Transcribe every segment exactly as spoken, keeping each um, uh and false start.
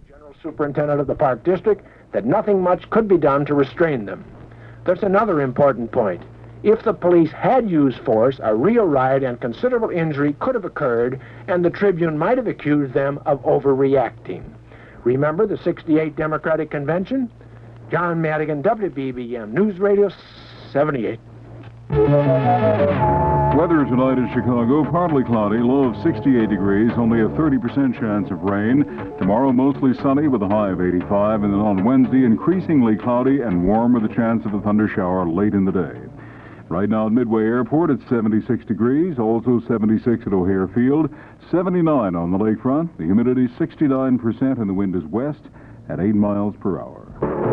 General Superintendent of the Park District that nothing much could be done to restrain them. There's another important point. If the police had used force, a real riot and considerable injury could have occurred, and the Tribune might have accused them of overreacting. Remember the sixty-eight Democratic Convention? John Madigan, W B B M News Radio seventy-eight. Weather tonight in Chicago, partly cloudy, low of sixty-eight degrees, only a thirty percent chance of rain. Tomorrow, mostly sunny with a high of eighty-five, and then on Wednesday, increasingly cloudy and warm with a chance of a thunder shower late in the day. Right now at Midway Airport, it's seventy-six degrees, also seventy-six at O'Hare Field, seventy-nine on the lakefront. The humidity sixty-nine percent, and the wind is west at eight miles per hour.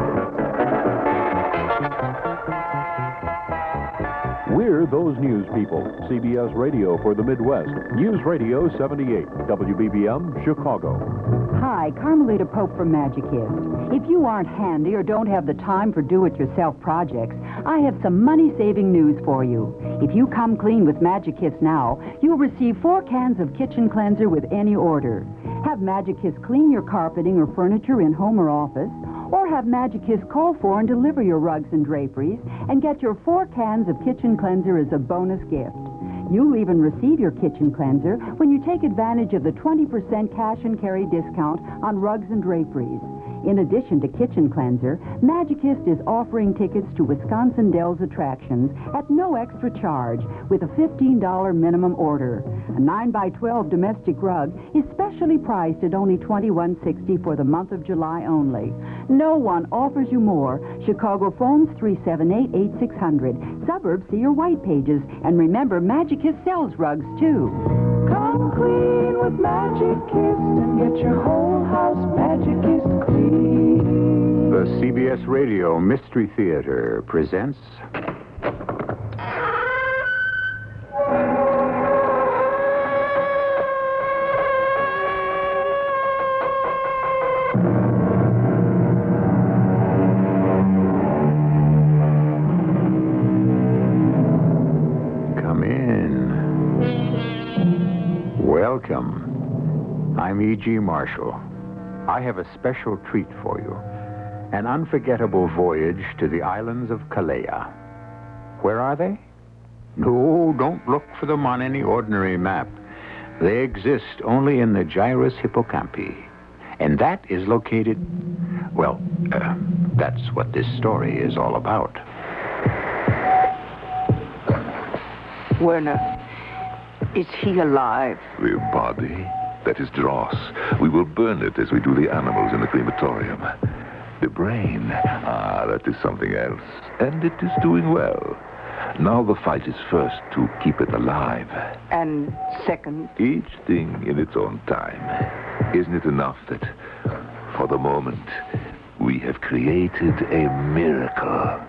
We're those news people. C B S Radio for the Midwest. News Radio seventy-eight, W B B M, Chicago. Hi, Carmelita Pope from Magicist. If you aren't handy or don't have the time for do-it-yourself projects, I have some money-saving news for you. If you come clean with Magicist now, you'll receive four cans of kitchen cleanser with any order. Have Magicist clean your carpeting or furniture in home or office, or have Magicist call for and deliver your rugs and draperies, and get your four cans of kitchen cleanser as a bonus gift. You'll even receive your kitchen cleanser when you take advantage of the twenty percent cash and carry discount on rugs and draperies. In addition to kitchen cleanser, Magicist is offering tickets to Wisconsin Dells attractions at no extra charge with a fifteen dollar minimum order. A nine by twelve domestic rug is specially priced at only twenty-one sixty for the month of July only. No one offers you more. Chicago phones three seven eight, eight six zero zero. Suburbs, see your white pages. And remember, Magicist sells rugs, too. Come clean with Magicist and get your whole house Magicist clean. The C B S Radio Mystery Theater presents... Welcome. I'm E G. Marshall. I have a special treat for you. An unforgettable voyage to the islands of Kalea. Where are they? No, don't look for them on any ordinary map. They exist only in the gyrus hippocampi. And that is located... Well, uh, that's what this story is all about. Werner, is he alive? The body? That is dross. We will burn it as we do the animals in the crematorium. The brain? Ah, that is something else. And it is doing well. Now the fight is first to keep it alive. And second? Each thing in its own time. Isn't it enough that, for the moment, we have created a miracle?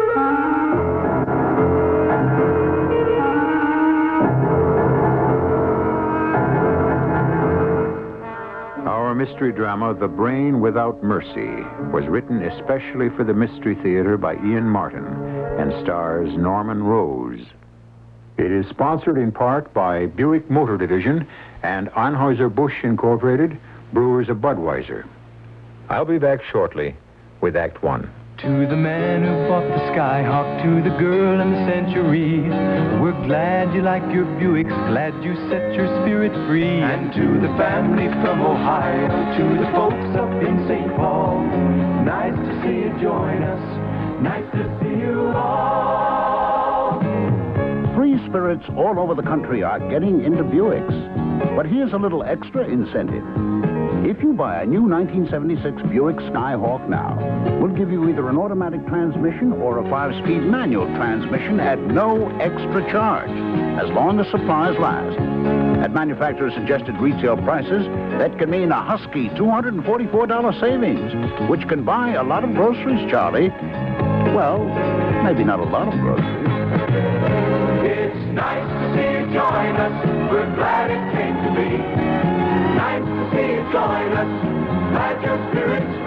Our mystery drama, The Brain Without Mercy, was written especially for the Mystery Theater by Ian Martin and stars Norman Rose. It is sponsored in part by Buick Motor Division and Anheuser-Busch Incorporated, Brewers of Budweiser. I'll be back shortly with Act One. To the man who bought the Skyhawk, to the girl in the Century, we're glad you like your Buicks, glad you set your spirit free. And to the family from Ohio, to the folks up in Saint Paul, nice to see you join us, nice to see you all. Free spirits all over the country are getting into Buicks. But here's a little extra incentive. If you buy a new nineteen seventy-six Buick Skyhawk now, we'll give you either an automatic transmission or a five-speed manual transmission at no extra charge, as long as supplies last. At manufacturer's suggested retail prices, that can mean a husky two hundred forty-four dollars savings, which can buy a lot of groceries, Charlie. Well, maybe not a lot of groceries. It's nice to see you join us. We're glad it came to be. Nice to see you join us. Glad your spirit's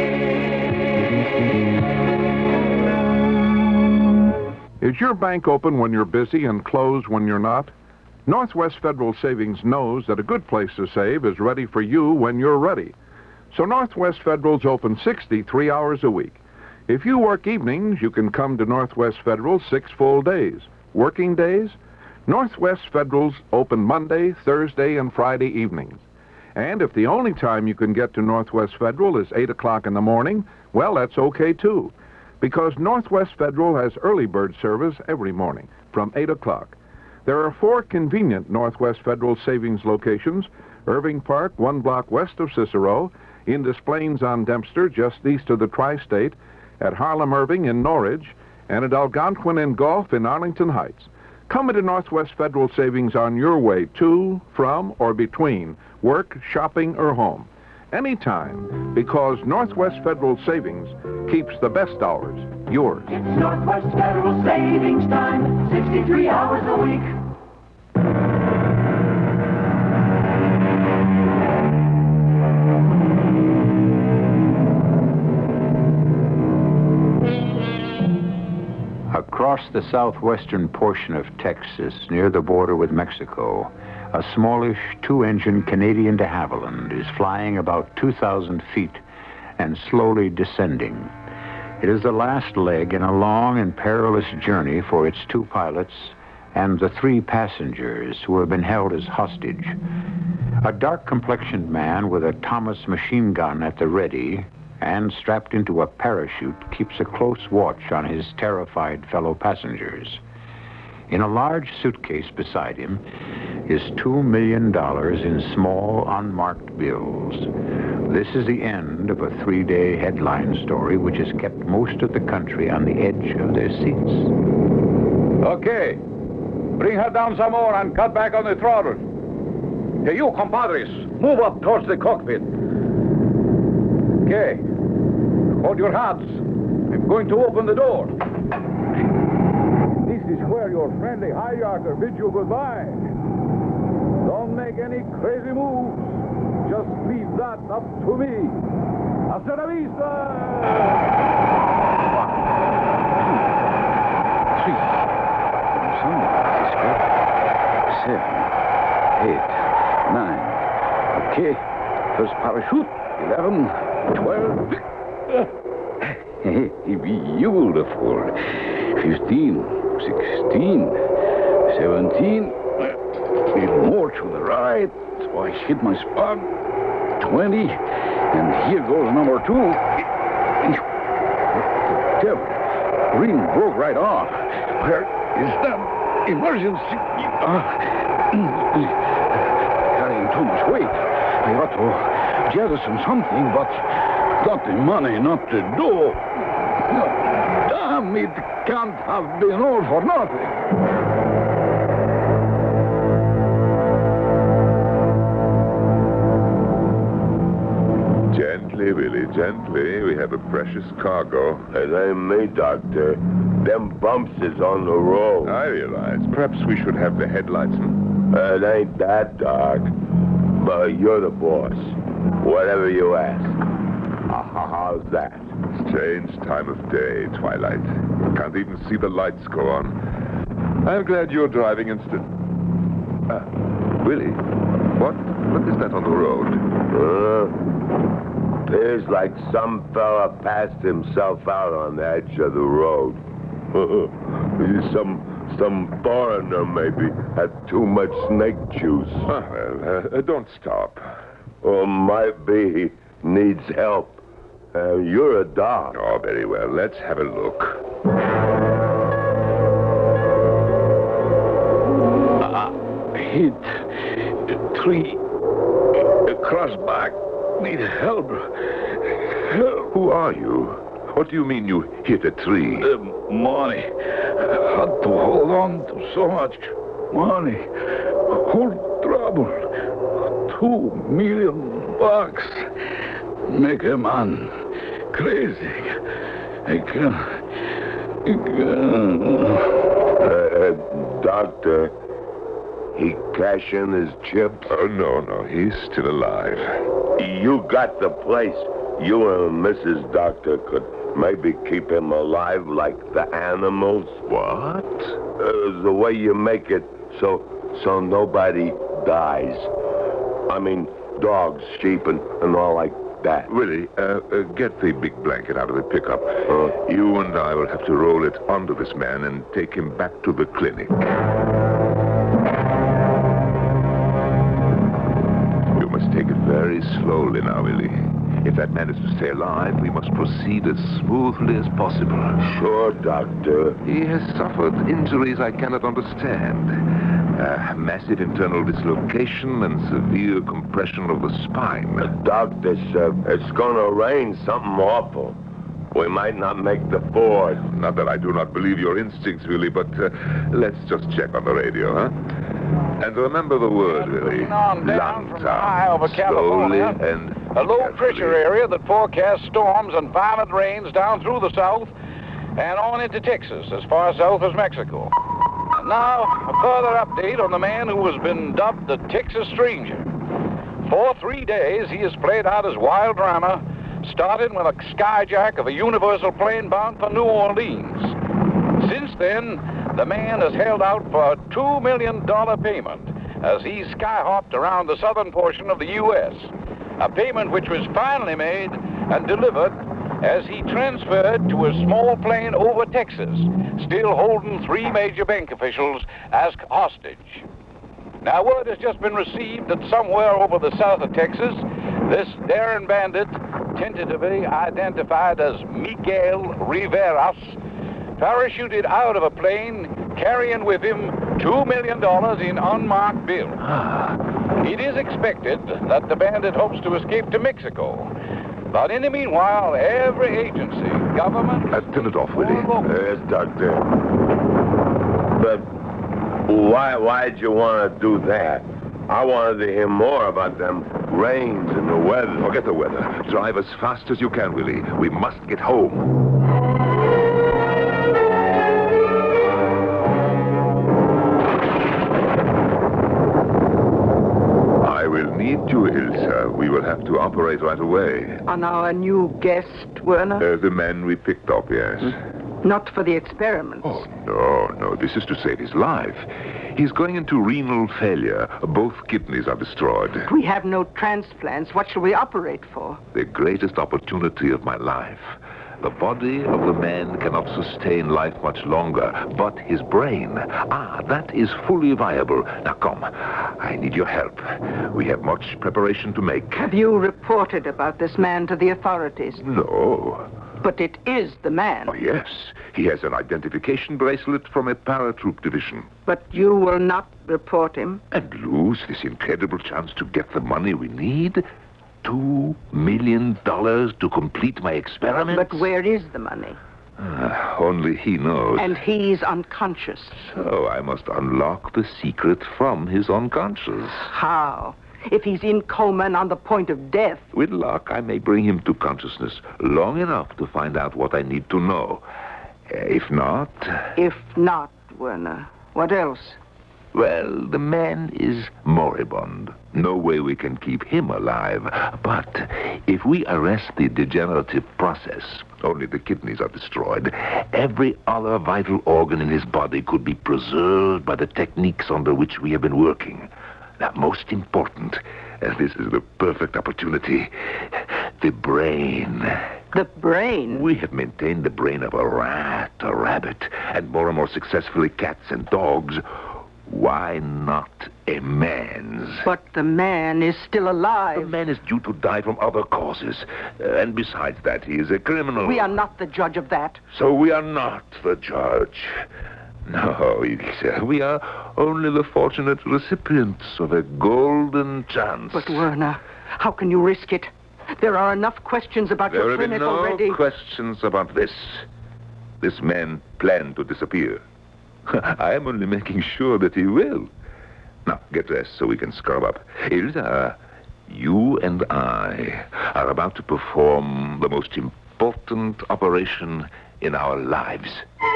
free. Is your bank open when you're busy and closed when you're not? Northwest Federal Savings knows that a good place to save is ready for you when you're ready. So Northwest Federal's open sixty-three hours a week. If you work evenings, you can come to Northwest Federal six full days. Working days? Northwest Federal's open Monday, Thursday, and Friday evenings. And if the only time you can get to Northwest Federal is eight o'clock in the morning, well, that's okay, too. Because Northwest Federal has early bird service every morning from eight o'clock. There are four convenient Northwest Federal savings locations: Irving Park, one block west of Cicero, in Des Plaines on Dempster, just east of the Tri-State, at Harlem Irving in Norridge, and at Algonquin and Gulf in Arlington Heights. Come into Northwest Federal Savings on your way to, from, or between work, shopping, or home. Anytime, because Northwest Federal Savings keeps the best hours yours. It's Northwest Federal Savings Time, sixty-three hours a week. Across the southwestern portion of Texas, near the border with Mexico, a smallish two-engine Canadian de Havilland is flying about two thousand feet and slowly descending. It is the last leg in a long and perilous journey for its two pilots and the three passengers who have been held as hostage. A dark-complexioned man with a Thomas machine gun at the ready and strapped into a parachute keeps a close watch on his terrified fellow passengers. In a large suitcase beside him is two million dollars in small, unmarked bills. This is the end of a three-day headline story which has kept most of the country on the edge of their seats. Okay. Bring her down some more and cut back on the throttle. Hey, you, compadres, move up towards the cockpit. Okay. Hold your hats. I'm going to open the door. This is where your friendly hijacker bids you goodbye. Don't make any crazy moves. Just leave that up to me. Hasta la vista! Three. Seven. Eight. Nine. Okay. First parachute. Eleven. Twelve. Beautiful. Fifteen. Sixteen. Seventeen. A little more to the right. So I hit my spot. Twenty. And here goes number two. What the devil? Ring broke right off. Where is that emergency? Uh, carrying too much weight. I ought to jettison something, but not the money, not the dough. Damn, it can't have been all for nothing. Gently, Willie, gently. We have a precious cargo. It ain't me, Doctor. Them bumps is on the road. I realize. Perhaps we should have the headlights. Hmm? It ain't that, Doc. But you're the boss. Whatever you ask. How's that? Strange time of day, twilight. Can't even see the lights go on. I'm glad you're driving instead. Ah, Willie, what? What is that on the road? Uh, appears like some fella passed himself out on the edge of the road. some some foreigner maybe had too much snake juice. Ah, well, uh, don't stop. Or might be he needs help. Uh, you're a doc. Oh, very well. Let's have a look. Uh, hit. Tree. Crossback. Need help. Help. Who are you? What do you mean you hit a tree? Uh, money. I had to hold on to so much money. Whole trouble. Two million bucks. Make a man crazy. I can... I can... Uh, uh, doctor, he cash in his chips? Oh, no, no. He's still alive. You got the place. You and Missus Doctor could maybe keep him alive like the animals. What? Uh, the way you make it so so nobody dies. I mean, dogs, sheep, and, and all like that? Willie, uh, uh, get the big blanket out of the pickup. Uh, you and I will have to roll it onto this man and take him back to the clinic. You must take it very slowly now, Willie. If that man is to stay alive, we must proceed as smoothly as possible. Sure, Doctor. He has suffered injuries I cannot understand. Uh, massive internal dislocation and severe compression of the spine. Doctor, uh, it's gonna rain something awful. We might not make the ford. Not that I do not believe your instincts, Willie, but uh, let's just check on the radio, huh? And remember the word, Willie. On down from high over Slowly California. and A low-pressure area that forecasts storms and violent rains down through the south and on into Texas, as far south as Mexico. And now, a further update on the man who has been dubbed the Texas Stranger. For three days, he has played out his wild drama, starting with a skyjack of a Universal plane bound for New Orleans. Since then, the man has held out for a two million dollars payment as he skyhopped around the southern portion of the U S A payment which was finally made and delivered as he transferred to a small plane over Texas, still holding three major bank officials as hostage. Now, word has just been received that somewhere over the south of Texas, this daring bandit, tentatively identified as Miguel Riveras, parachuted out of a plane carrying with him two million dollars in unmarked bills. It is expected that the bandit hopes to escape to Mexico. But in the meanwhile, every agency, government... Uh, turn it off, Willie. Yes, Doctor. But why, why'd you want to do that? I wanted to hear more about them rains and the weather. Forget the weather. Drive as fast as you can, Willie. We must get home. I will need you, Ilsa. We will have to operate right away. On our new guest, Werner? Uh, the man we picked up, yes. Not for the experiments. Oh, no, no. This is to save his life. He's going into renal failure. Both kidneys are destroyed. We have no transplants. What shall we operate for? The greatest opportunity of my life. The body of the man cannot sustain life much longer, but his brain, ah, that is fully viable. Now, come. I need your help. We have much preparation to make. Have you reported about this man to the authorities? No. But it is the man. Oh, yes. He has an identification bracelet from a paratroop division. But you will not report him? And lose this incredible chance to get the money we need? Two million dollars to complete my experiment? But where is the money? Uh, only he knows. And he's unconscious. So I must unlock the secret from his unconscious. How? If he's in coma and on the point of death. With luck, I may bring him to consciousness long enough to find out what I need to know. Uh, if not... If not, Werner, what else? Well, the man is moribund. No way we can keep him alive. But if we arrest the degenerative process, only the kidneys are destroyed, every other vital organ in his body could be preserved by the techniques under which we have been working. Now, most important, and this is the perfect opportunity, the brain. The brain? We have maintained the brain of a rat, a rabbit, and more and more successfully cats and dogs. Why not a man's? But the man is still alive. The man is due to die from other causes. Uh, and besides that, he is a criminal. We are not the judge of that. So we are not the judge. No, Ilse, we are only the fortunate recipients of a golden chance. But, Werner, how can you risk it? There are enough questions about there your clinic no already. There are no questions about this. This man planned to disappear. I am only making sure that he will. Now, get dressed so we can scrub up. Ilse, you and I are about to perform the most important operation in our lives.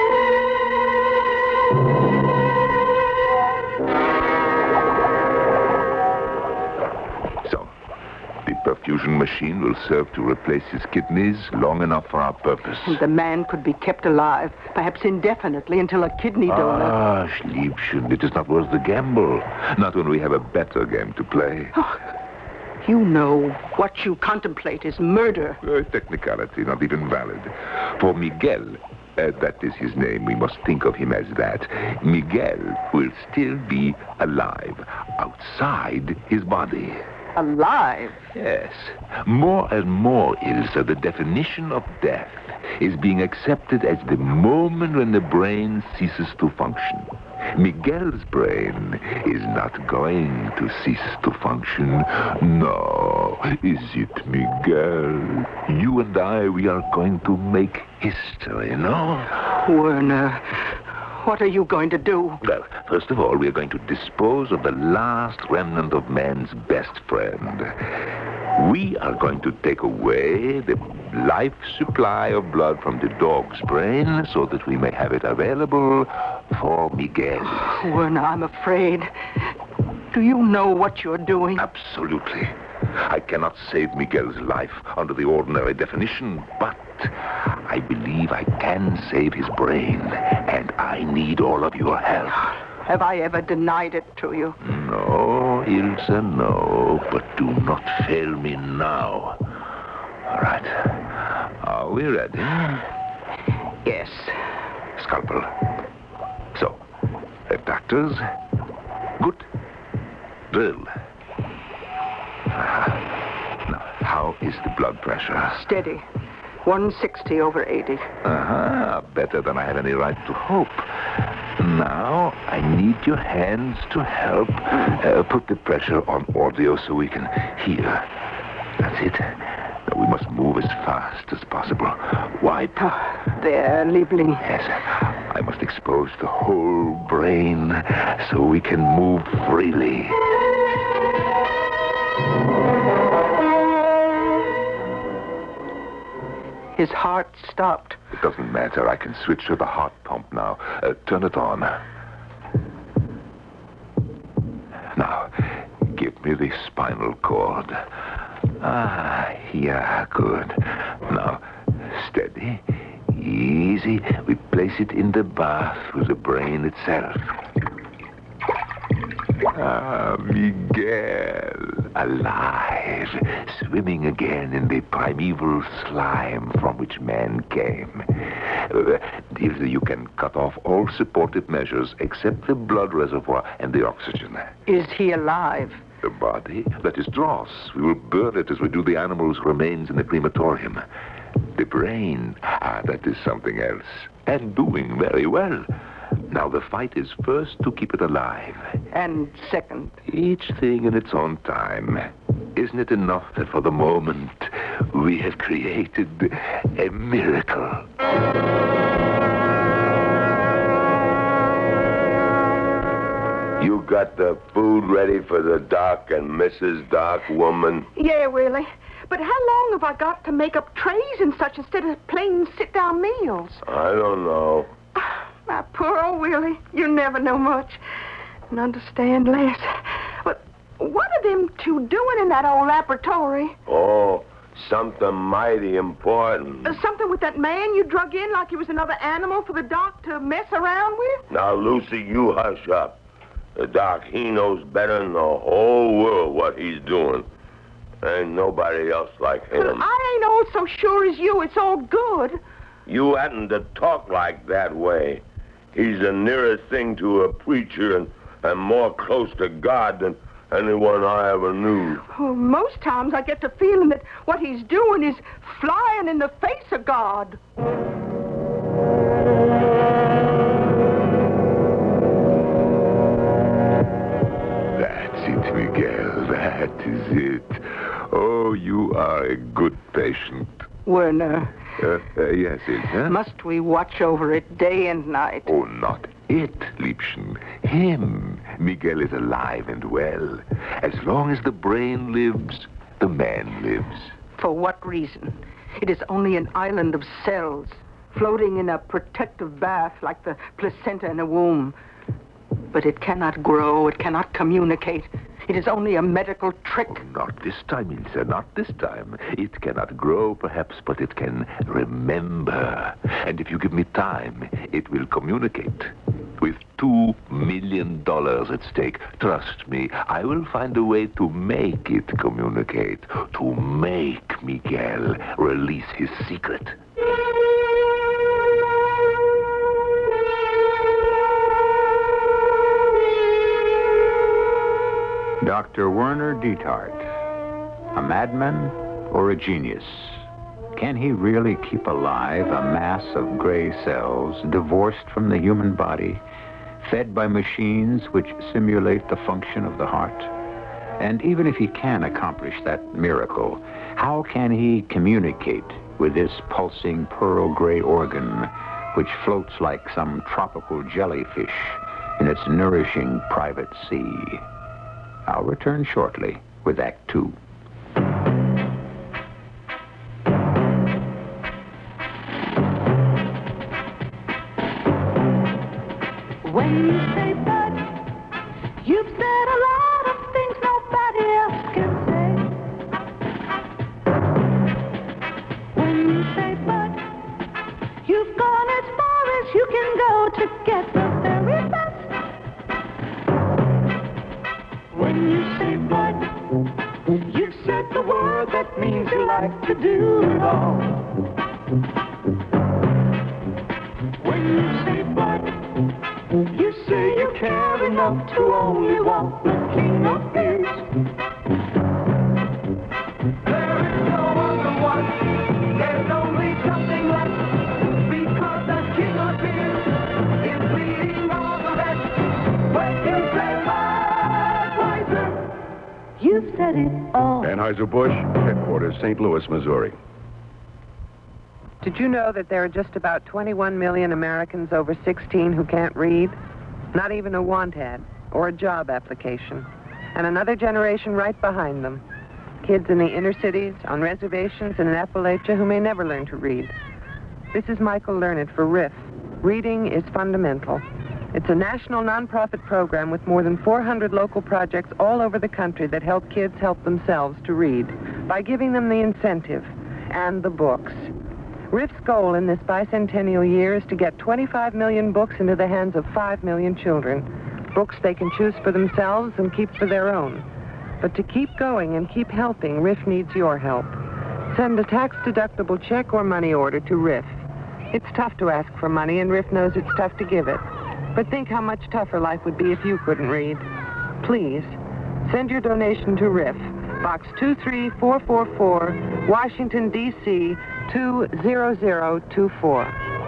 So, the perfusion machine will serve to replace his kidneys long enough for our purpose. And the man could be kept alive, perhaps indefinitely, until a kidney donor... Ah, Schliebchen, it is not worth the gamble. Not when we have a better game to play. Oh, You know what you contemplate is murder. Uh, technicality, not even valid. For Miguel, uh, that is his name, we must think of him as that. Miguel will still be alive outside his body. Alive? Yes. More and more, Ilsa, the definition of death is being accepted as the moment when the brain ceases to function. Miguel's brain is not going to cease to function. No, is it, Miguel? You and I, we are going to make history, no? Werner, what are you going to do? Well, first of all, we are going to dispose of the last remnant of man's best friend. We are going to take away the life supply of blood from the dog's brain so that we may have it available for Miguel. Werner, I'm afraid. Do you know what you're doing? Absolutely. I cannot save Miguel's life under the ordinary definition, but I believe I can save his brain, and I need all of your help. Have I ever denied it to you? No, Ilsa, no. But do not fail me now. All right. Are we ready? Yes. Scalpel. So, uh, doctors. Good. Drill. Uh-huh. Now, how is the blood pressure? Steady. one sixty over eighty. Uh-huh. Better than I had any right to hope. Now, I need your hands to help uh, put the pressure on audio so we can hear. That's it. Now, we must move as fast as possible. Wipe. Oh, there, Liebling. Yes. I must expose the whole brain so we can move freely. His heart stopped. It doesn't matter. I can switch to the heart pump now. Uh, turn it on. Now, give me the spinal cord. Ah, yeah, good. Now, steady, easy. We place it in the bath with the brain itself. Ah, Miguel, alive, swimming again in the primeval slime from which man came. Uh, Ilsa, you can cut off all supportive measures except the blood reservoir and the oxygen. Is he alive? The body? That is dross. We will burn it as we do the animal's remains in the crematorium. The brain? Ah, that is something else. And doing very well. Now, the fight is first to keep it alive. And second? Each thing in its own time. Isn't it enough that for the moment we have created a miracle? You got the food ready for the doc and Missus Doc, woman? Yeah, Willie. But how long have I got to make up trays and such instead of plain sit-down meals? I don't know. My poor old Willie. You never know much and understand less. But what are them two doing in that old laboratory? Oh, something mighty important. Uh, something with that man you drug in like he was another animal for the doc to mess around with? Now, Lucy, you hush up. The doc, he knows better than the whole world what he's doing. Ain't nobody else like him. Well, I ain't all so sure as you it's all good. You hadn't to talk like that way. He's the nearest thing to a preacher and, and more close to God than anyone I ever knew. Well, most times I get the feeling that what he's doing is flying in the face of God. That's it, Miguel. That is it. Oh, you are a good patient. Werner. Uh, uh, yes, Ilsa? Must we watch over it day and night? Oh, not it, Liebchen. Him. Miguel is alive and well. As long as the brain lives, the man lives. For what reason? It is only an island of cells, floating in a protective bath like the placenta in a womb. But it cannot grow, it cannot communicate. It is only a medical trick. Oh, not this time, Ilsa, not this time. It cannot grow, perhaps, but it can remember. And if you give me time, it will communicate. with two million dollars at stake. Trust me, I will find a way to make it communicate, to make Miguel release his secret. Doctor Werner Dietart, a madman or a genius? Can he really keep alive a mass of gray cells divorced from the human body, fed by machines which simulate the function of the heart? And even if he can accomplish that miracle, how can he communicate with this pulsing pearl gray organ which floats like some tropical jellyfish in its nourishing private sea? I'll return shortly with Act Two. When you say bud, you've said a lot of things nobody else can say. When you say bud, you've gone as far as you can go to get the very best. When you say bud, you've said the word that means you like to do it all. When you say bud, you say you care enough to only want the king of beers. There is no other one, there's only something left, because the king of beers is leading all the rest. When you say Budweiser, you've said it all. Anheuser-Busch, headquarters, Saint Louis, Missouri. Did you know that there are just about twenty-one million Americans over sixteen who can't read? Not even a want ad or a job application. And another generation right behind them. Kids in the inner cities, on reservations, and in Appalachia who may never learn to read. This is Michael Learned for R I F. Reading is fundamental. It's a national nonprofit program with more than four hundred local projects all over the country that help kids help themselves to read by giving them the incentive and the books. R I F's goal in this bicentennial year is to get twenty-five million books into the hands of five million children. Books they can choose for themselves and keep for their own. But to keep going and keep helping, R I F needs your help. Send a tax-deductible check or money order to R I F. It's tough to ask for money, and R I F knows it's tough to give it. But think how much tougher life would be if you couldn't read. Please, send your donation to R I F. Box two three four four four, Washington, D C two zero zero two four.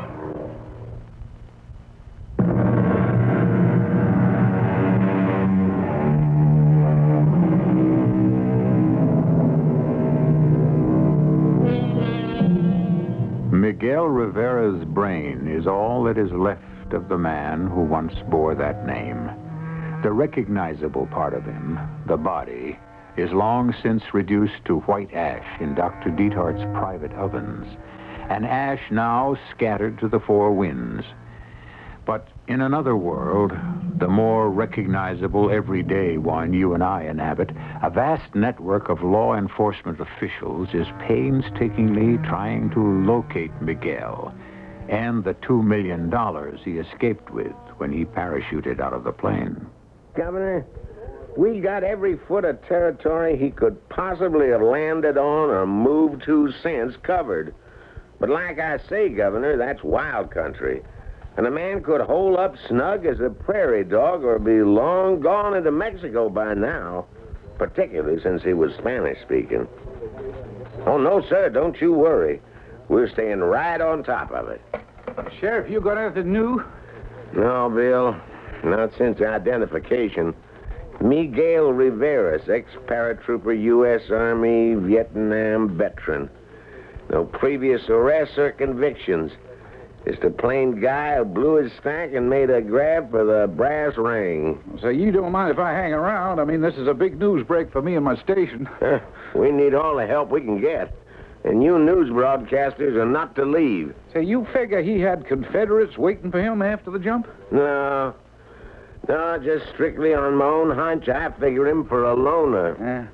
Miguel Rivera's brain is all that is left of the man who once bore that name. The recognizable part of him, the body, is long since reduced to white ash in Doctor Dietart's private ovens, an ash now scattered to the four winds. But in another world, the more recognizable everyday one you and I inhabit, a vast network of law enforcement officials is painstakingly trying to locate Miguel and the two million dollars he escaped with when he parachuted out of the plane. Governor, we got every foot of territory he could possibly have landed on or moved to since covered. But like I say, Governor, that's wild country. And a man could hole up snug as a prairie dog or be long gone into Mexico by now, particularly since he was Spanish-speaking. Oh, no, sir, don't you worry. We're staying right on top of it. Sheriff, you got anything new? No, Bill, not since identification. Miguel Rivera, ex-paratrooper, U S Army, Vietnam veteran. No previous arrests or convictions. Just a plain guy who blew his stack and made a grab for the brass ring. So you don't mind if I hang around? I mean, this is a big news break for me and my station. We need all the help we can get. And you news broadcasters are not to leave. So you figure he had Confederates waiting for him after the jump? No. No, just strictly on my own hunch, I figure him for a loner. Yeah.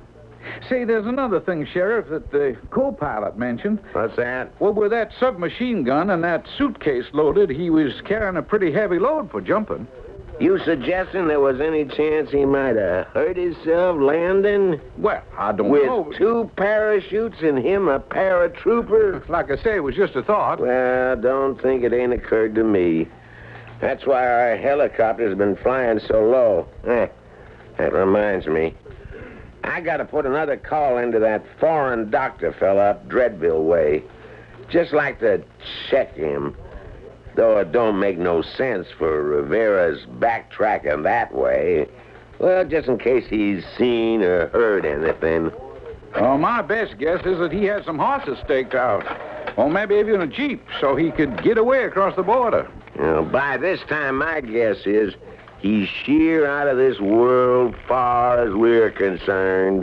Say, there's another thing, Sheriff, that the co-pilot mentioned. What's that? Well, with that submachine gun and that suitcase loaded, he was carrying a pretty heavy load for jumping. You suggesting there was any chance he might have hurt himself landing? Well, I don't With know. With two parachutes and him a paratrooper? Like I say, it was just a thought. Well, don't think it ain't occurred to me. That's why our helicopter's been flying so low. Eh, that reminds me. I gotta put another call into that foreign doctor fella up Dreadville way. Just like to check him. Though it don't make no sense for Rivera's backtracking that way. Well, just in case he's seen or heard anything. Well, my best guess is that he had some horses staked out. Or maybe even a jeep, so he could get away across the border. You know, by this time, my guess is he's sheer out of this world far as we're concerned.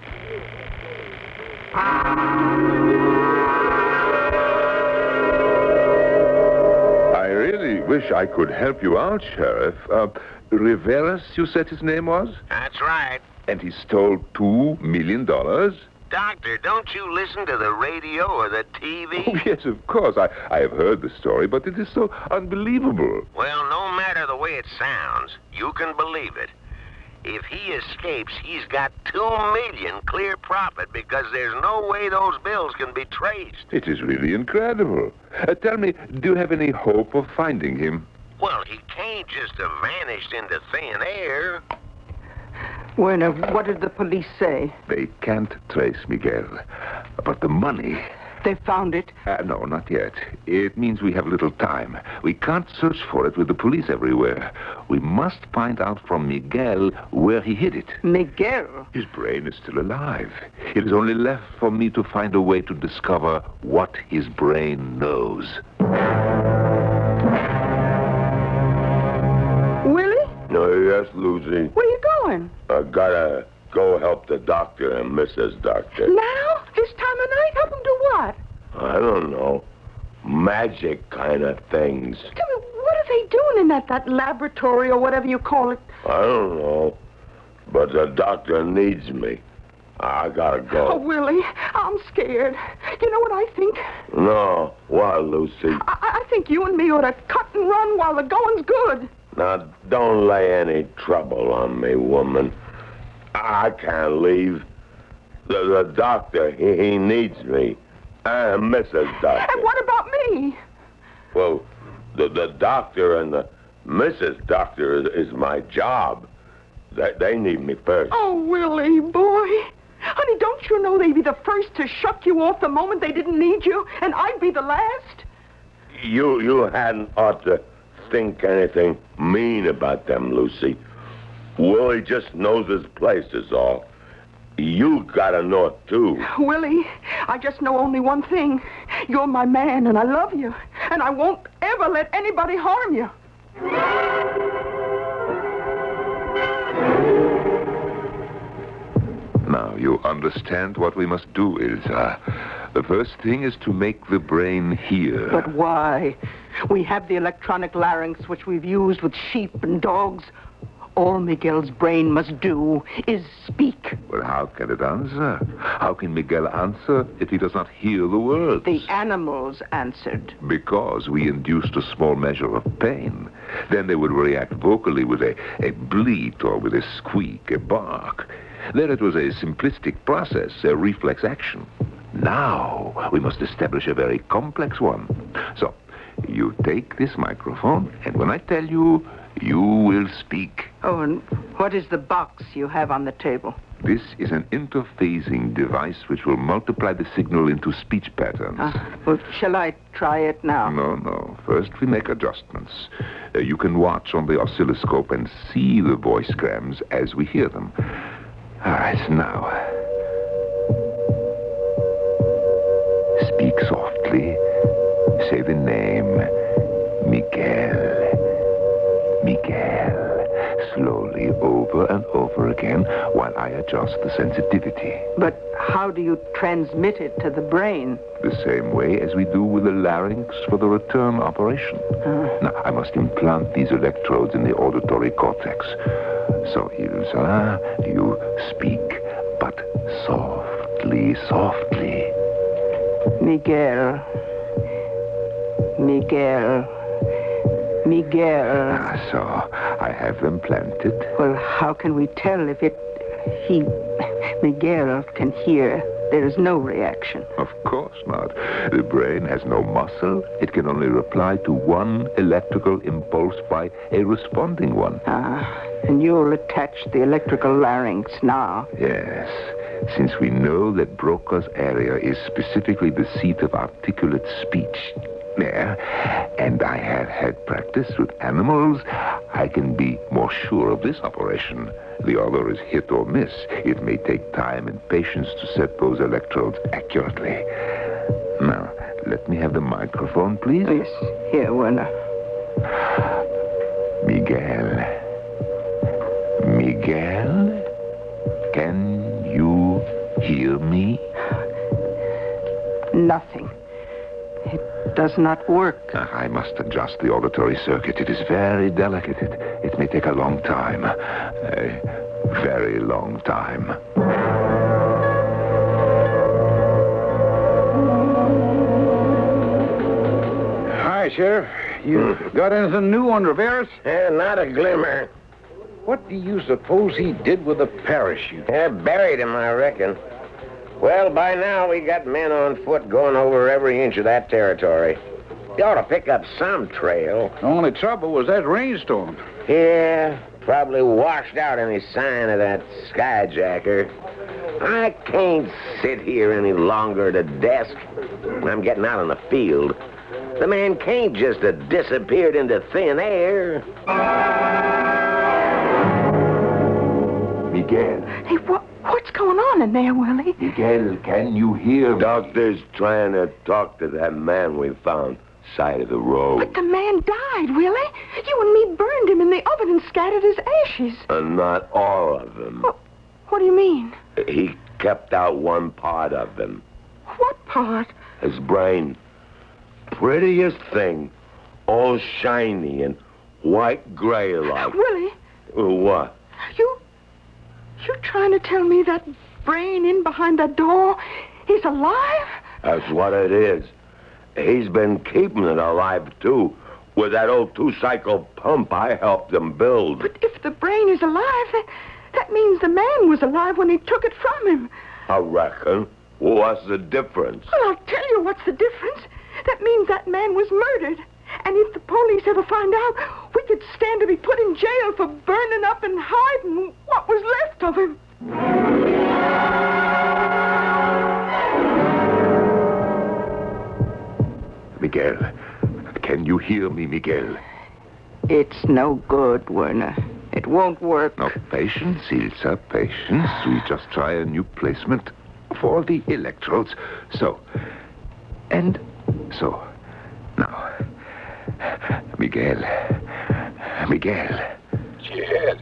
I really wish I could help you out, Sheriff. Uh, Riveras, you said his name was? That's right. And he stole two million dollars? Doctor, don't you listen to the radio or the T V? Oh, yes, of course. I, I have heard the story, but it is so unbelievable. Well, no matter the way it sounds, you can believe it. If he escapes, he's got two million clear profit because there's no way those bills can be traced. It is really incredible. Uh, tell me, do you have any hope of finding him? Well, he can't just have vanished into thin air. Werner, what did the police say? They can't trace Miguel. But the money... They found it? Uh, no, not yet. It means we have little time. We can't search for it with the police everywhere. We must find out from Miguel where he hid it. Miguel? His brain is still alive. It is only left for me to find a way to discover what his brain knows. Willie? No, yes, Lucy. Where are you going? I gotta go help the doctor and Missus Doctor. Now? This time of night? Help him do what? I don't know. Magic kind of things. Tell me, what are they doing in that, that laboratory or whatever you call it? I don't know. But the doctor needs me. I gotta go. Oh, Willie, I'm scared. You know what I think? No. What, Lucy? I, I think you and me ought to cut and run while the going's good. Now, don't lay any trouble on me, woman. I can't leave. The, the doctor, he, he needs me. And Missus Doctor. And what about me? Well, the, the doctor and the Missus Doctor is, is my job. They, they need me first. Oh, Willie, boy. Honey, don't you know they'd be the first to shuck you off the moment they didn't need you, and I'd be the last? You, you hadn't ought to think anything mean about them, Lucy. Willie just knows his place is all. You gotta know it, too. Willie, I just know only one thing. You're my man, and I love you. And I won't ever let anybody harm you. Now, you understand what we must do, Ilsa. The first thing is to make the brain hear. But why? We have the electronic larynx, which we've used with sheep and dogs. All Miguel's brain must do is speak. Well, how can it answer? How can Miguel answer if he does not hear the words? The animals answered. Because we induced a small measure of pain. Then they would react vocally with a, a bleat or with a squeak, a bark. Then it was a simplistic process, a reflex action. Now we must establish a very complex one. So, you take this microphone, and when I tell you, you will speak. Oh, and what is the box you have on the table? This is an interphasing device which will multiply the signal into speech patterns. Uh, well, shall I try it now? No, no. First, we make adjustments. Uh, you can watch on the oscilloscope and see the voice grams as we hear them. All right, now. Speak softly. Say the name. Miguel. Miguel. Slowly, over and over again, while I adjust the sensitivity. But how do you transmit it to the brain? The same way as we do with the larynx for the return operation. Uh. Now, I must implant these electrodes in the auditory cortex. So, Ilsa, you speak, but Softly, softly. Miguel. Miguel. Miguel. Ah, so I have them planted. Well, how can we tell if it... He... Miguel can hear. There is no reaction. Of course not. The brain has no muscle. It can only reply to one electrical impulse by a responding one. Ah, and you'll attach the electrical larynx now. Yes. Since we know that Broca's area is specifically the seat of articulate speech there, and I have had practice with animals, I can be more sure of this operation. The other is hit or miss. It may take time and patience to set those electrodes accurately. Now, let me have the microphone, please. Oh, yes. Here, Werner. Miguel. Miguel? Can you hear me? Nothing. It does not work. Uh, I must adjust the auditory circuit. It is very delicate. It, it may take a long time. A very long time. Hi, Sheriff. You got anything new on Rivera's? Eh, not a glimmer. What do you suppose he did with the parachute? Yeah, buried him, I reckon. Well, by now we got men on foot going over every inch of that territory. You ought to pick up some trail. The only trouble was that rainstorm. Yeah, probably washed out any sign of that skyjacker. I can't sit here any longer at a desk. I'm getting out on the field. The man can't just have disappeared into thin air. Miguel. Hey, what, what's going on in there, Willie? Miguel, can you hear me? Doctor's trying to talk to that man we found side of the road. But the man died, Willie. You and me burned him in the oven and scattered his ashes. And not all of them. What, what do you mean? He kept out one part of him. What part? His brain. Prettiest thing. All shiny and white-gray like. Willie. What? You... You trying to tell me that brain in behind that door is alive? That's what it is. He's been keeping it alive, too, with that old two-cycle pump I helped him build. But if the brain is alive, that, that means the man was alive when he took it from him. I reckon. What's the difference? Well, I'll tell you what's the difference. That means that man was murdered. And if the police ever find out, we could stand to be put in jail for burning up and hiding what was left of him. Miguel, can you hear me, Miguel? It's no good, Werner. It won't work. No, patience, Ilsa, patience. We just try a new placement for the electrodes. So, and so. Now, Miguel. Miguel. Yes.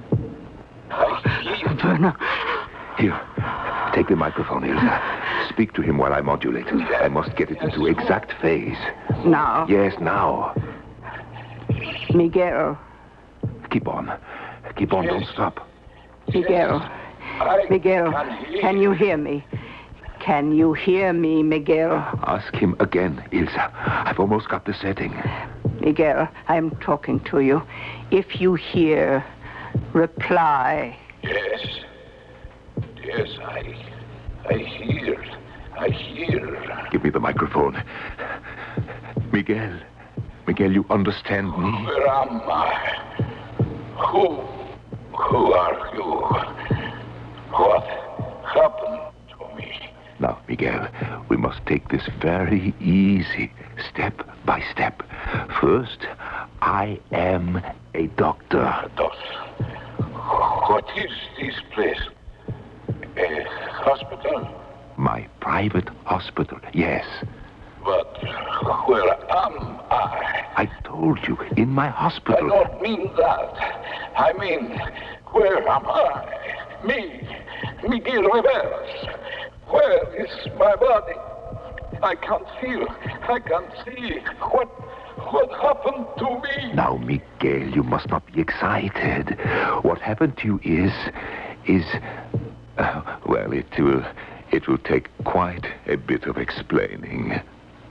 I hear. Werner. Here, take the microphone, Ilsa. Speak to him while I modulate. I must get it into exact phase. Now? Yes, now. Miguel. Keep on. Keep on, don't stop. Miguel. Miguel, can you hear me? Can you hear me, Miguel? Ask him again, Ilsa. I've almost got the setting. Miguel, I'm talking to you. If you hear, reply. Yes. Yes, I... I hear. I hear. Give me the microphone. Miguel. Miguel, you understand me? Where am I? Who... Who are you? What happened to me? Now, Miguel, we must take this very easy, step by step. First, I am a doctor. Doctor. What is this place? A hospital? My private hospital, yes. But where am I? I told you, in my hospital. I don't mean that. I mean, where am I? Me, Miguel Rivera. Where is my body? I can't feel. I can't see. What, what happened to me? Now, Miguel, you must not be excited. What happened to you is, is Uh, well, it will, it will take quite a bit of explaining.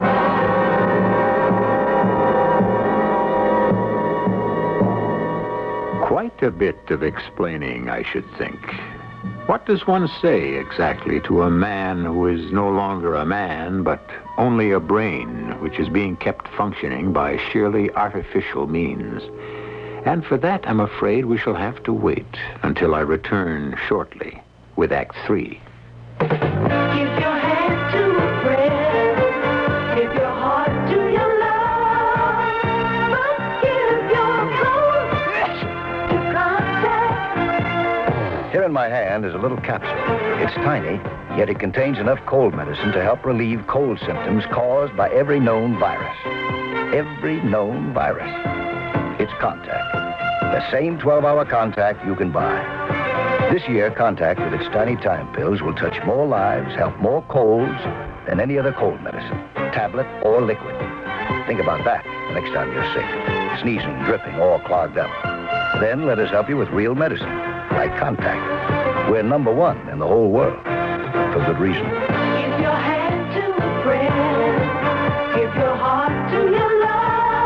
Quite a bit of explaining, I should think. What does one say exactly to a man who is no longer a man, but only a brain which is being kept functioning by sheerly artificial means? And for that, I'm afraid we shall have to wait until I return shortly with Act Three. Give your hand to a friend. Give your heart to your love. But give your coat to contact. Here in my hand is a little capsule. It's tiny, yet it contains enough cold medicine to help relieve cold symptoms caused by every known virus. Every known virus. It's Contact. The same twelve-hour Contact you can buy. This year, Contact with its tiny time pills will touch more lives, help more colds than any other cold medicine, tablet or liquid. Think about that the next time you're sick, sneezing, dripping, all clogged up. Then let us help you with real medicine, like Contact. We're number one in the whole world, for good reason. Give your hand to a friend. Give your heart to your love.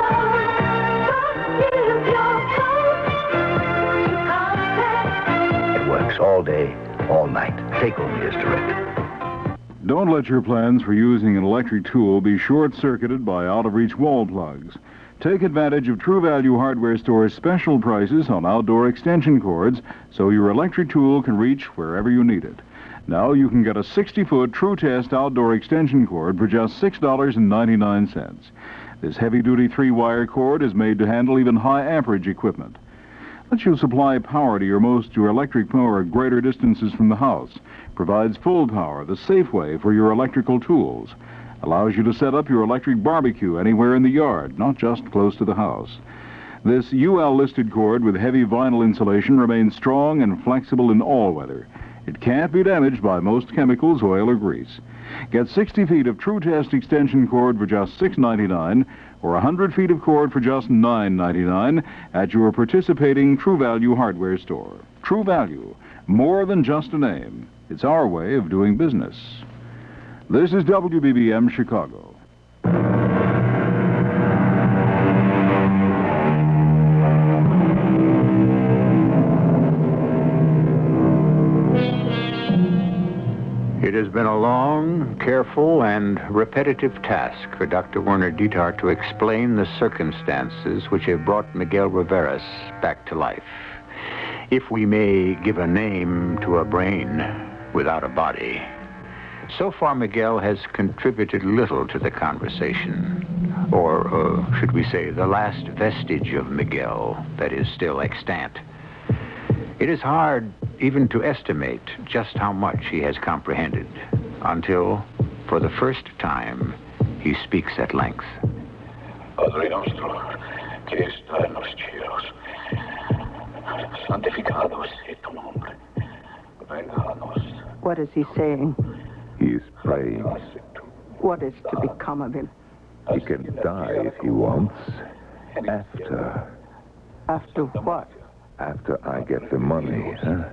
But give your coat to contact. It works all day, all night. Take only as directed. Don't let your plans for using an electric tool be short-circuited by out-of-reach wall plugs. Take advantage of True Value Hardware Store's special prices on outdoor extension cords so your electric tool can reach wherever you need it. Now you can get a sixty-foot True Test outdoor extension cord for just six dollars and ninety-nine cents. This heavy-duty three-wire cord is made to handle even high-amperage equipment. Lets you supply power to your most your electric power at greater distances from the house. Provides full power, the safe way for your electrical tools. Allows you to set up your electric barbecue anywhere in the yard, not just close to the house. This U L-listed cord with heavy vinyl insulation remains strong and flexible in all weather. It can't be damaged by most chemicals, oil, or grease. Get sixty feet of True Test extension cord for just six dollars and ninety-nine cents or one hundred feet of cord for just nine dollars and ninety-nine cents at your participating True Value Hardware Store. True Value, more than just a name. It's our way of doing business. This is W B B M Chicago. It has been a long, careful, and repetitive task for Doctor Werner Dietart to explain the circumstances which have brought Miguel Riveras back to life. If we may give a name to a brain without a body. So far, Miguel has contributed little to the conversation, or uh, should we say, the last vestige of Miguel that is still extant. It is hard even to estimate just how much he has comprehended, until, for the first time, he speaks at length. Padre nuestro, que está en los cielos, santificado sea tu nombre. Venga a nos. What is he saying? He is praying. What is to become of him? He can die if he wants. After. After what? After I get the money, huh?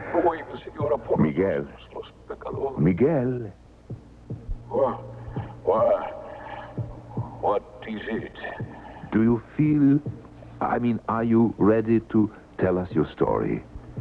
Miguel. Miguel. What? What? What is it? Do you feel... I mean, are you ready to tell us your story?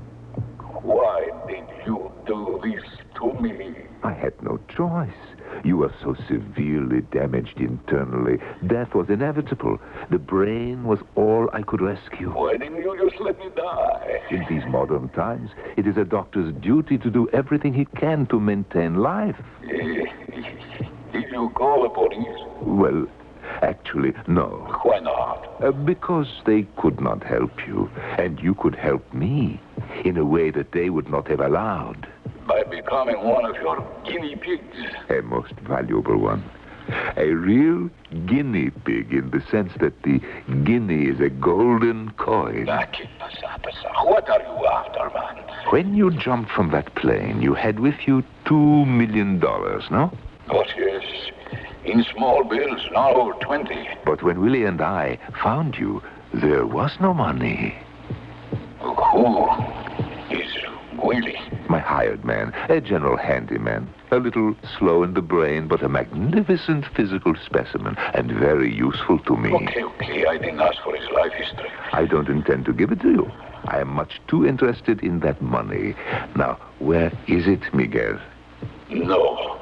Why did you do this to me? I had no choice. You were so severely damaged internally. Death was inevitable. The brain was all I could rescue. Why didn't you just let me die? In these modern times, it is a doctor's duty to do everything he can to maintain life. Did you call the police? Well, actually, no. Why not? Uh, because they could not help you, and you could help me in a way that they would not have allowed. By becoming one of your guinea pigs. A most valuable one. A real guinea pig in the sense that the guinea is a golden coin. What are you after, man? When you jumped from that plane, you had with you two million dollars, no? But yes, in small bills, not over twenty. But when Willie and I found you, there was no money. Who is Willie? My hired man, a general handyman. A little slow in the brain, but a magnificent physical specimen, and very useful to me. Okay, okay, I didn't ask for his life history. I don't intend to give it to you. I am much too interested in that money. Now, where is it, Miguel? No.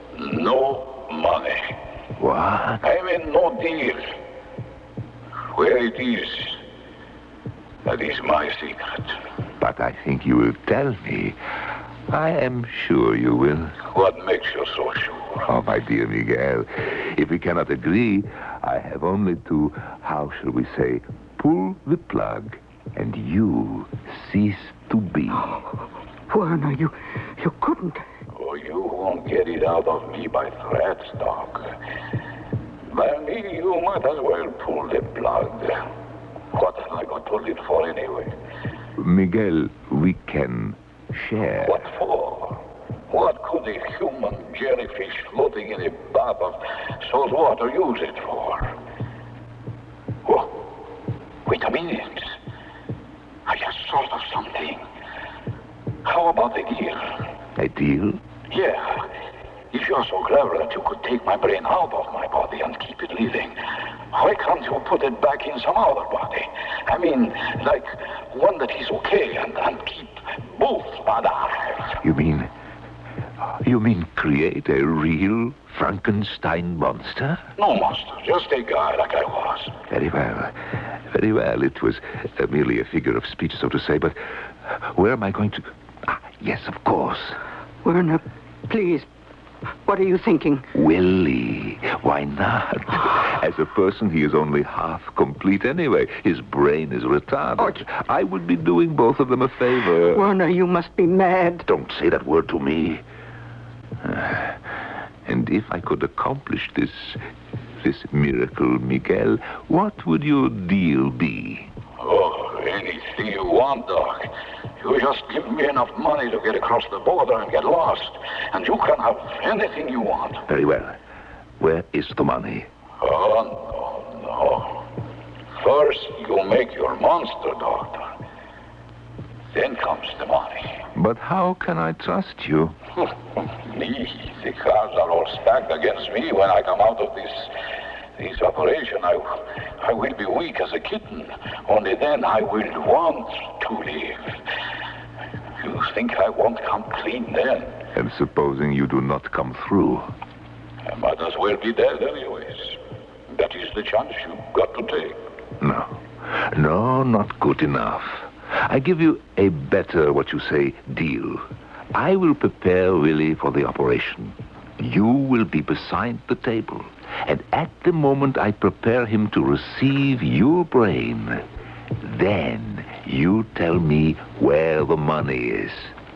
No money. What? I mean, no deal. Where it is, that is my secret. But I think you will tell me. I am sure you will. What makes you so sure? Oh, my dear Miguel, if we cannot agree, I have only to, how shall we say, pull the plug, and you cease to be. Werner, you, you couldn't. Oh, you won't get it out of me by threats, Doc. By me, you might as well pull the plug. What am I going to live for anyway? Miguel, we can share. What for? What could a human jellyfish floating in a bath of salt water use it for? Oh, wait a minute. I just thought of something. How about a deal? A deal? Yeah. If you're so clever that you could take my brain out of my body and keep it living, why can't you put it back in some other body? I mean, like one that is okay and, and keep both alive. You mean... You mean create a real Frankenstein monster? No monster, just a guy like I was. Very well. Very well. It was uh, merely a figure of speech, so to say, but where am I going to... Ah, yes, of course. Werner, please. What are you thinking? Willie. Why not? As a person, he is only half complete anyway. His brain is retarded. Oh, I would be doing both of them a favor. Werner, you must be mad. Don't say that word to me. Uh, and if I could accomplish this, this miracle, Miguel, what would your deal be? Oh, anything you want, Doc. You just give me enough money to get across the border and get lost, and you can have anything you want. Very well. Where is the money? Oh, no, no. First, you make your monster, Doctor. Then comes the money. But how can I trust you? Me, the cards are all stacked against me when I come out of this... this operation. I, I will be weak as a kitten. Only then I will want to live. You think I won't come clean then? And supposing you do not come through? I might as well be dead anyways. That is the chance you've got to take. No. No, not good enough. I give you a better, what you say, deal. I will prepare Willie for the operation. You will be beside the table. And at the moment I prepare him to receive your brain, then you tell me where the money is.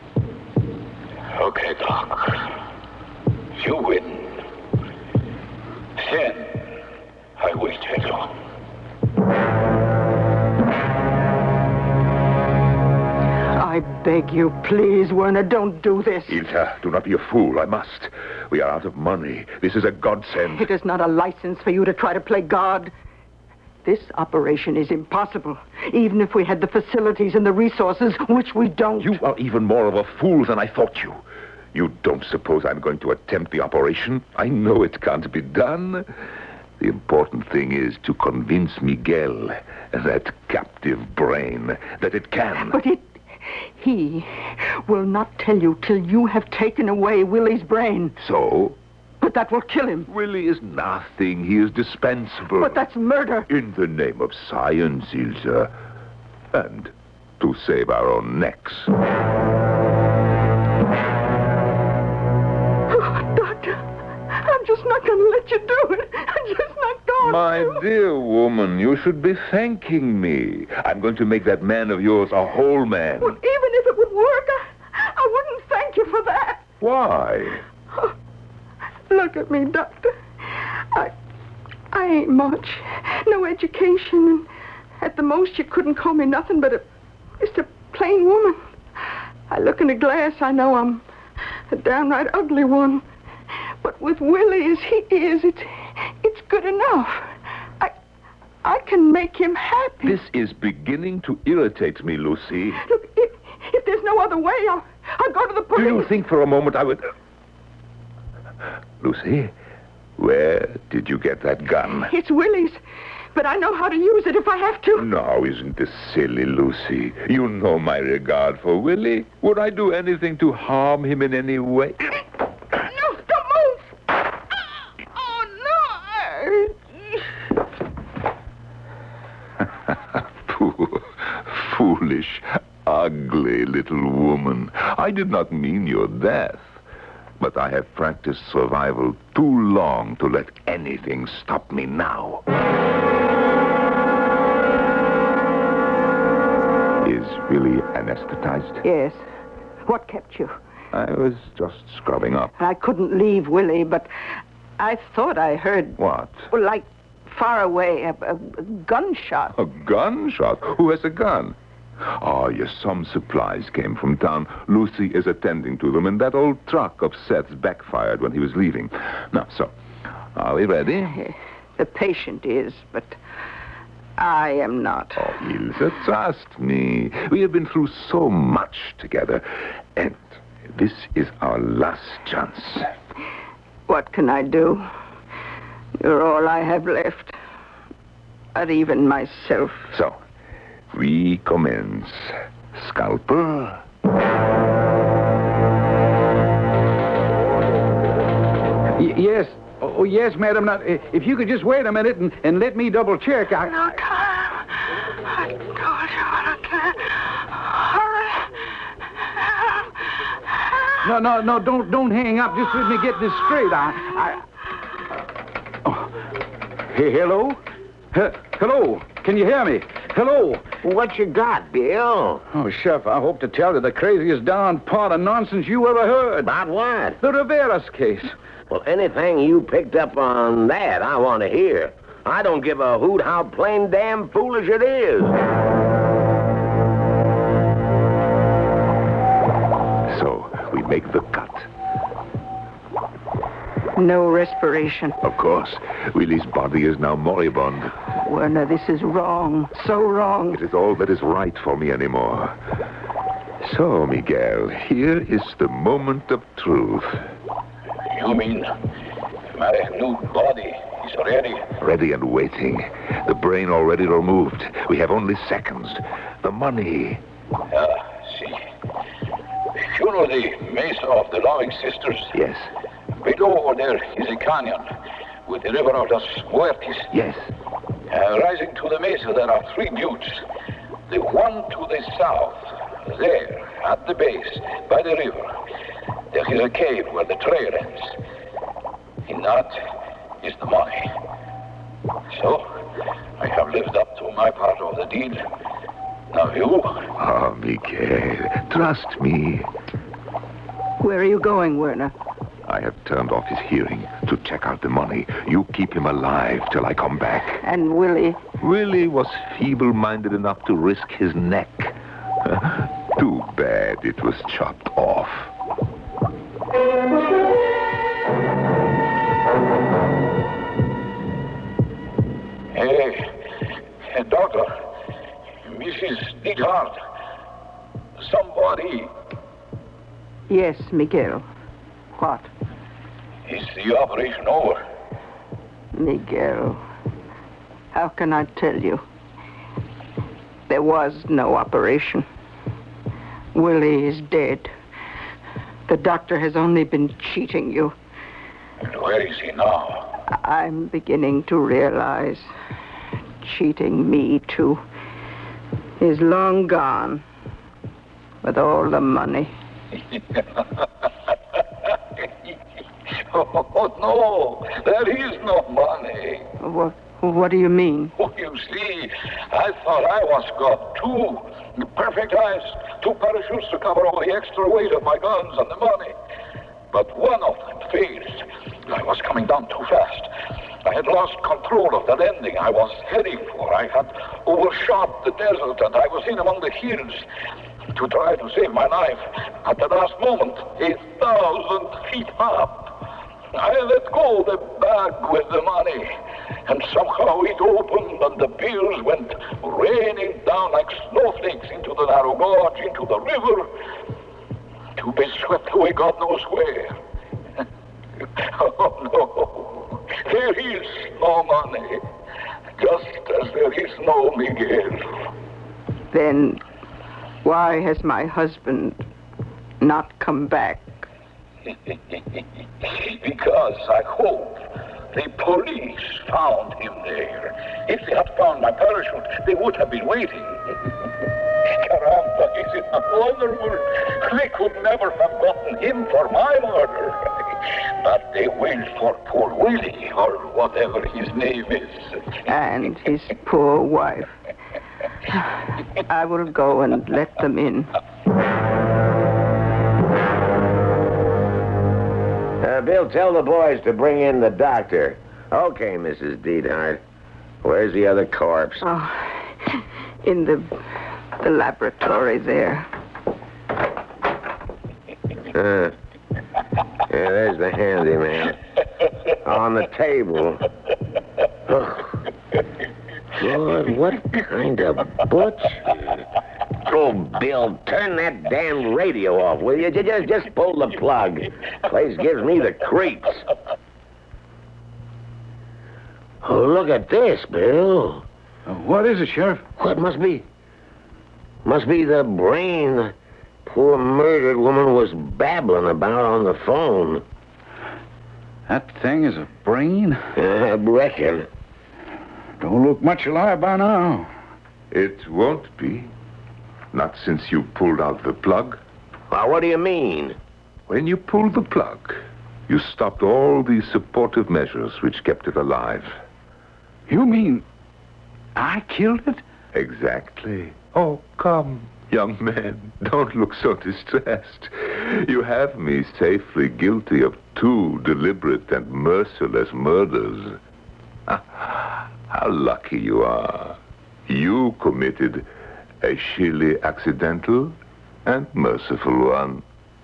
Okay, Doc. You win. Then I will tell you. I beg you, please, Werner, don't do this. Ilsa, do not be a fool. I must. We are out of money. This is a godsend. It is not a license for you to try to play God. This operation is impossible, even if we had the facilities and the resources, which we don't. You are even more of a fool than I thought you. You don't suppose I'm going to attempt the operation? I know it can't be done. The important thing is to convince Miguel, that captive brain, that it can. But it... He will not tell you till you have taken away Willie's brain. So? But that will kill him. Willie is nothing. He is dispensable. But that's murder. In the name of science, Ilsa. And to save our own necks. Oh, Doctor, I'm just not going to let you do it. I'm just not going My to. dear woman, you should be thanking me. I'm going to make that man of yours a whole man. Well, even if it would work, I, I wouldn't thank you for that. Why? Oh, look at me, Doctor. I, I ain't much. No education. And at the most, you couldn't call me nothing but a, just a plain woman. I look in the glass, I know I'm a downright ugly one. But with Willie as he is, it's, it's good enough. I, I can make him happy. This is beginning to irritate me, Lucy. Look, if, if there's no other way, I'll, I'll go to the police. Do you think for a moment I would... Lucy, where did you get that gun? It's Willie's, but I know how to use it if I have to. No, isn't this silly, Lucy? You know my regard for Willie. Would I do anything to harm him in any way? No, don't move. Oh, no. Poor, foolish, ugly little woman. I did not mean your death. But I have practiced survival too long to let anything stop me now. Is Willie anesthetized? Yes. What kept you? I was just scrubbing up. I couldn't leave Willie, but I thought I heard... What? Like far away, a, a, a gunshot. A gunshot? Who has a gun? Oh, yes, some supplies came from town. Lucy is attending to them, and that old truck of Seth's backfired when he was leaving. Now, so, are we ready? The patient is, but I am not. Oh, Ilse, trust me. We have been through so much together, and this is our last chance. What can I do? You're all I have left. Not even myself. So, we commence. Scalpel. Y- yes. Oh, yes, madam. Now, if you could just wait a minute and, and let me double check. I... No time. I told you I can't. Hurry. No, no, no, don't don't hang up. Just let me get this straight. I... I... Oh. Hey, hello? He- hello? Can you hear me? Hello? What you got, Bill? Oh, Chef, I hope to tell you the craziest darn pot of nonsense you ever heard. About what? The Riveras case. Well, anything you picked up on that, I want to hear. I don't give a hoot how plain damn foolish it is. So, we make the cut. No respiration. Of course. Willie's body is now moribund. Werner, this is wrong. So wrong. It is all that is right for me anymore. So, Miguel, here is the moment of truth. You mean my new body is ready? Ready and waiting. The brain already removed. We have only seconds. The money. Ah, see. You know the mesa of the Loving Sisters? Yes. Below over there is a canyon with the river of los Muertes. Yes. Uh, rising to the mesa, there are three buttes. The one to the south, there, at the base, by the river, there is a cave where the trail ends. In that is the money. So, I have lived up to my part of the deal. Now you? Oh, Miguel, trust me. Where are you going, Werner? I have turned off his hearing to check out the money. You keep him alive till I come back. And Willie? Willie was feeble-minded enough to risk his neck. Too bad it was chopped off. Hey, hey, doctor. Missus Neidhart. Somebody. Yes, Miguel. What? Is the operation over? Miguel, how can I tell you? There was no operation. Willie is dead. The doctor has only been cheating you. And where is he now? I'm beginning to realize. Cheating me, too. He's long gone. With all the money. Oh, no, there is no money. What, what do you mean? Oh, you see, I thought I was got two perfect eyes, two parachutes to cover all the extra weight of my guns and the money. But one of them failed. I was coming down too fast. I had lost control of the landing I was heading for. I had overshot the desert, and I was in among the hills to try to save my life. At the last moment, a thousand feet up, I let go the bag with the money, and somehow it opened and the pills went raining down like snowflakes into the narrow gorge, into the river. to be swept away God knows where. Oh, no. There is no money, just as there is no Miguel. Then why has my husband not come back? Because I hope the police found him there. If they had found my parachute, they would have been waiting. Caramba, is it not wonderful? They could never have gotten him for my murder. But they will for poor Willie, or whatever his name is. And his poor wife. I will go and let them in. Uh, Bill, tell the boys to bring in the doctor. Okay, Missus Deedhart. Where's the other corpse? Oh, in the the laboratory there. Uh, yeah, there's the handyman. On the table. Oh. Lord, what kind of butcher? Oh, Bill, turn that damn radio off, will you? Just, just pull the plug. Place gives me the creeps. Oh, look at this, Bill. Uh, what is it, Sheriff? What must be? Must be the brain the poor murdered woman was babbling about on the phone. That thing is a brain? I reckon. Don't look much alive by now. It won't be. Not since you pulled out the plug. Well, what do you mean? When you pulled the plug, you stopped all the supportive measures which kept it alive. You mean I killed it? Exactly. Oh, come, young man. Don't look so distressed. You have me safely guilty of two deliberate and merciless murders. Ah, how lucky you are. You committed a sheerly accidental and merciful one.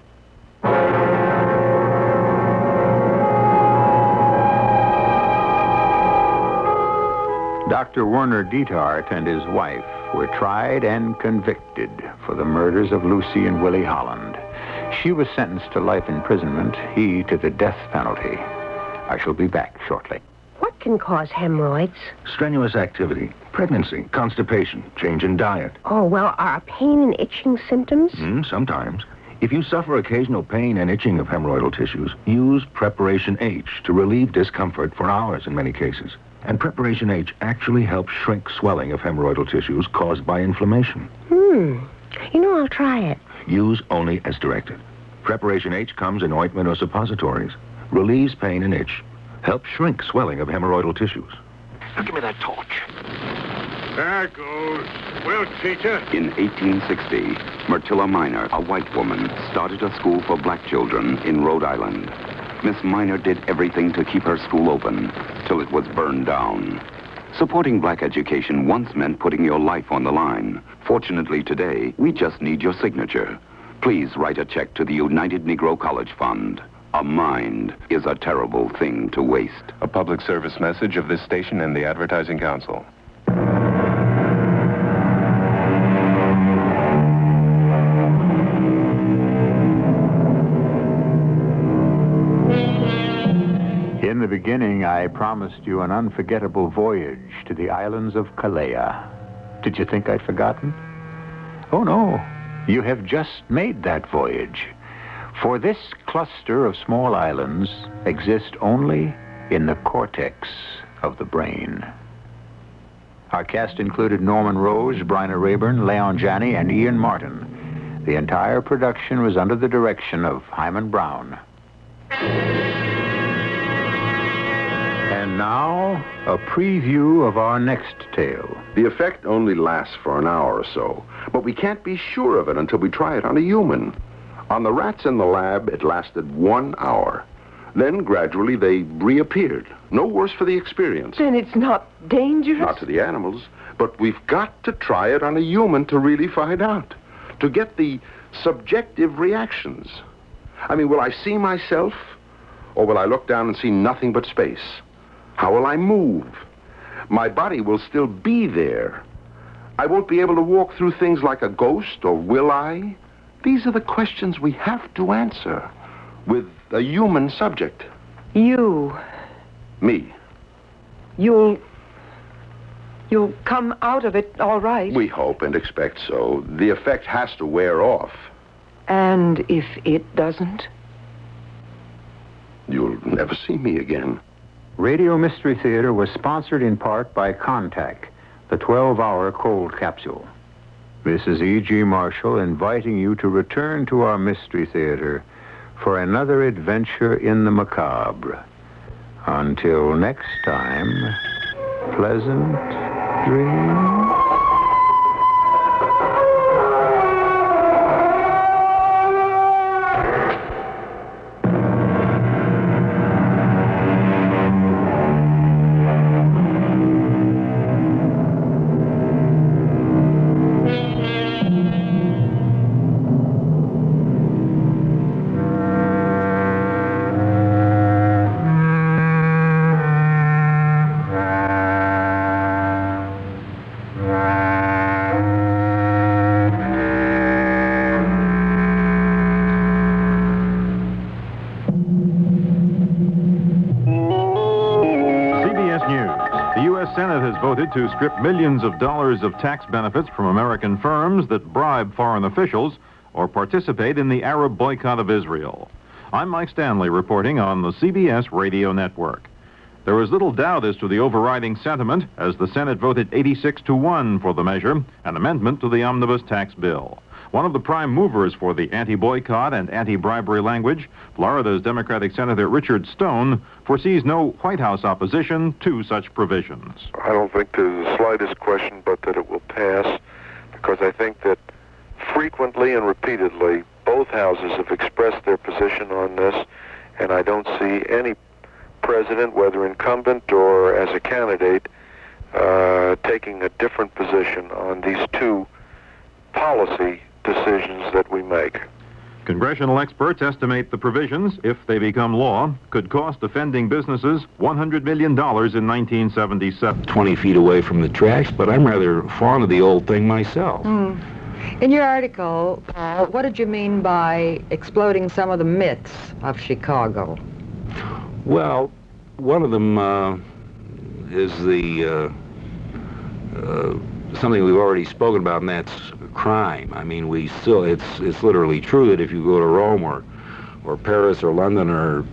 Doctor Werner Deethart and his wife were tried and convicted for the murders of Lucy and Willie Holland. She was sentenced to life imprisonment, he to the death penalty. I shall be back shortly. What can cause hemorrhoids? Strenuous activity, pregnancy, constipation, change in diet. Oh, well, are pain and itching symptoms? Mm, sometimes. If you suffer occasional pain and itching of hemorrhoidal tissues, use Preparation H to relieve discomfort for hours in many cases. And Preparation H actually helps shrink swelling of hemorrhoidal tissues caused by inflammation. Hmm. You know, I'll try it. Use only as directed. Preparation H comes in ointment or suppositories. Relieves pain and itch. Helps shrink swelling of hemorrhoidal tissues. Now, give me that torch. There it goes. We'll teach her. In eighteen sixty, Myrtilla Minor, a white woman, started a school for black children in Rhode Island. Miss Minor did everything to keep her school open, till it was burned down. Supporting black education once meant putting your life on the line. Fortunately today, we just need your signature. Please write a check to the United Negro College Fund. A mind is a terrible thing to waste. A public service message of this station and the Advertising Council. In the beginning, I promised you an unforgettable voyage to the islands of Kalea. Did you think I'd forgotten? Oh, no. You have just made that voyage. For this cluster of small islands exist only in the cortex of the brain. Our cast included Norman Rose, Bryna Rayburn, Leon Janney, and Ian Martin. The entire production was under the direction of Hyman Brown. And now, a preview of our next tale. The effect only lasts for an hour or so, but we can't be sure of it until we try it on a human. On the rats in the lab, it lasted one hour. Then, gradually, they reappeared. No worse for the experience. Then it's not dangerous? Not to the animals, but we've got to try it on a human to really find out, to get the subjective reactions. I mean, will I see myself, or will I look down and see nothing but space? How will I move? My body will still be there. I won't be able to walk through things like a ghost, or will I? These are the questions we have to answer with a human subject. You. Me. You'll... You'll come out of it all right. We hope and expect so. The effect has to wear off. And if it doesn't? You'll never see me again. Radio Mystery Theater was sponsored in part by Contact, the twelve-hour cold capsule. This is E G. Marshall inviting you to return to our Mystery Theater for another adventure in the macabre. Until next time, pleasant dreams. To strip millions of dollars of tax benefits from American firms that bribe foreign officials or participate in the Arab boycott of Israel. I'm Mike Stanley reporting on the C B S Radio Network. There was little doubt as to the overriding sentiment as the Senate voted eighty-six to one for the measure, an amendment to the omnibus tax bill. One of the prime movers for the anti-boycott and anti-bribery language, Florida's Democratic Senator Richard Stone, foresees no White House opposition to such provisions. I don't think there's the slightest question but that it will pass, because I think that frequently and repeatedly both houses have expressed their position on this, and I don't see any president, whether incumbent or as a candidate, uh, taking a different position on these two policy decisions that we make. Congressional experts estimate the provisions, if they become law, could cost offending businesses one hundred million dollars in nineteen seventy-seven. twenty feet away from the tracks, but I'm rather fond of the old thing myself. Mm. In your article, Paul, what did you mean by exploding some of the myths of Chicago? Well, one of them uh, is the uh, uh, something we've already spoken about, and that's crime. I mean, we still, it's it's literally true that if you go to Rome or or Paris or London or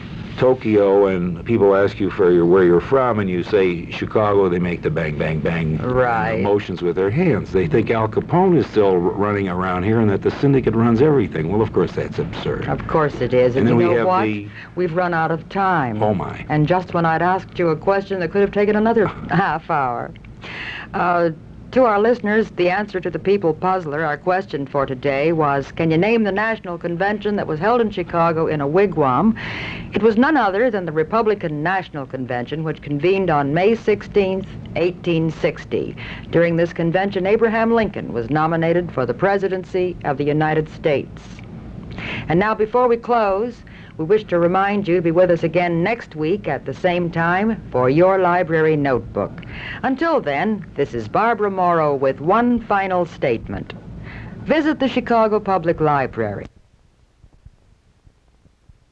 Tokyo and people ask you for your, where you're from, and you say Chicago, they make the bang, bang, bang right. motions with their hands. They think Al Capone is still running around here and that the syndicate runs everything. Well, of course, that's absurd. Of course it is. And, and then you we know have what? the... We've run out of time. Oh, my. And just when I'd asked you a question that could have taken another half hour. Uh, To our listeners, the answer to the People Puzzler, our question for today, was, can you name the national convention that was held in Chicago in a wigwam? It was none other than the Republican National Convention, which convened on May sixteenth, eighteen sixty. During this convention, Abraham Lincoln was nominated for the presidency of the United States. And now, before we close, we wish to remind you to be with us again next week at the same time for your library notebook. Until then, this is Barbara Morrow with one final statement. Visit the Chicago Public Library.